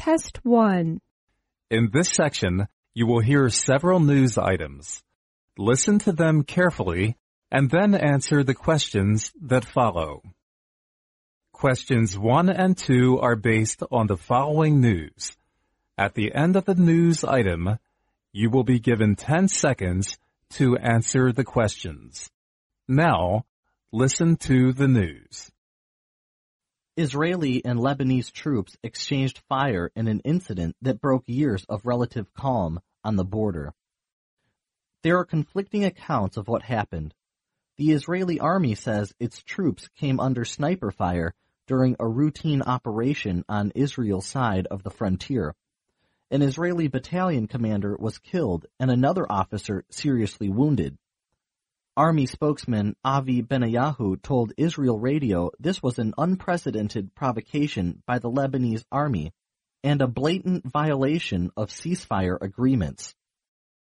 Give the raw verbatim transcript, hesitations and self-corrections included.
Test one. In this section, you will hear several news items. Listen to them carefully and then answer the questions that follow. Questions one and two are based on the following news. At the end of the news item, you will be given ten seconds to answer the questions. Now, listen to the news. Israeli and Lebanese troops exchanged fire in an incident that broke years of relative calm on the border. There are conflicting accounts of what happened. The Israeli army says its troops came under sniper fire during a routine operation on Israel's side of the frontier. An Israeli battalion commander was killed and another officer seriously wounded. Army spokesman Avi Benayahu told Israel Radio this was an unprecedented provocation by the Lebanese army and a blatant violation of ceasefire agreements.